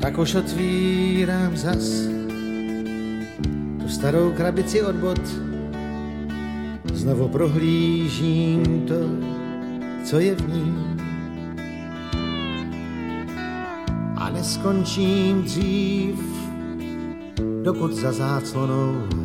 Tak už otvírám zas tu starou krabici od bot. Znovu prohlížím to, co je v ní. A neskončím dřív, dokud za záclonou